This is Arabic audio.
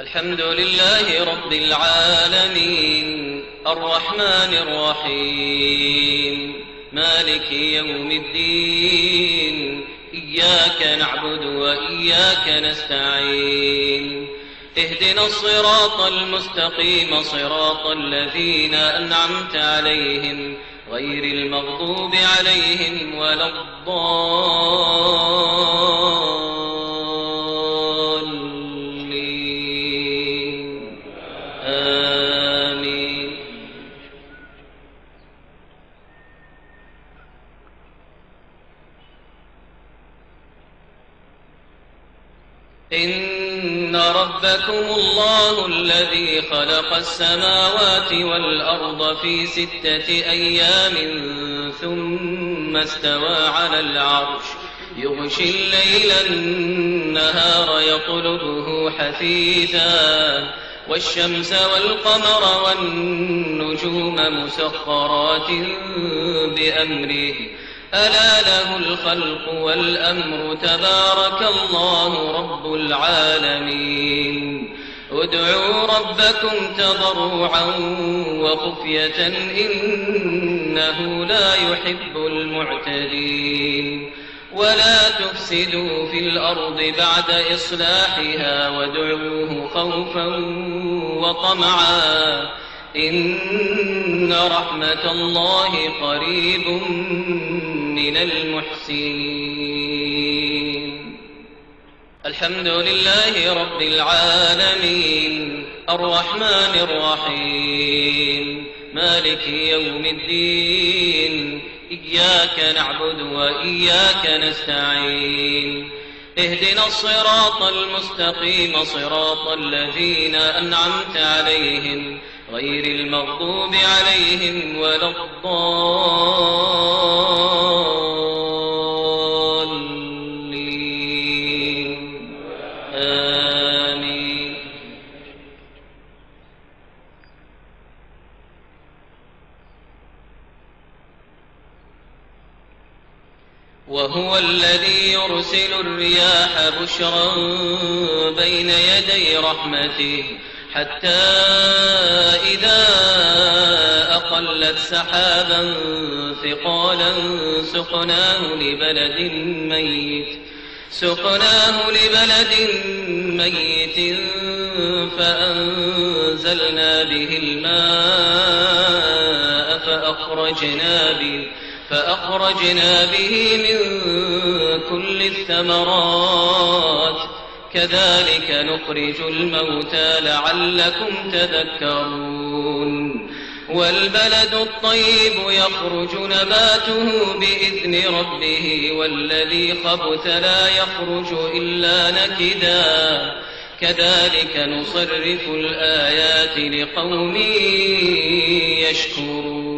الحمد لله رب العالمين الرحمن الرحيم مالك يوم الدين إياك نعبد وإياك نستعين اهدنا الصراط المستقيم صراط الذين أنعمت عليهم غير المغضوب عليهم ولا الضالين آمين. إن ربكم الله الذي خلق السماوات والأرض في 6 أيام ثم استوى على العرش يغشي الليل النهار يطلبه حثيثا والشمس والقمر والنجوم مسخرات بأمره ألا له الخلق والأمر تبارك الله رب العالمين. ادعوا ربكم تضرعا وخفية إنه لا يحب المعتدين. ولا تفسدوا في الأرض بعد إصلاحها وادعوه خوفا وطمعا إن رحمة الله قريب من المحسنين. الحمد لله رب العالمين الرحمن الرحيم مالك يوم الدين إياك نعبد وإياك نستعين اهدنا الصراط المستقيم صراط الذين أنعمت عليهم غير المغضوب عليهم ولا الضالين آمين. وهو الذي يرسل الرياح بشرا بين يدي رحمته حتى إذا أقلت سحابا ثقالا سقناه لبلد ميت فأنزلنا به الماء فأخرجنا به من كل الثمرات كذلك نخرج الموتى لعلكم تذكرون. والبلد الطيب يخرج نباته بإذن ربه والذي خبث لا يخرج إلا نكدا كذلك نصرف الآيات لقوم يشكرون.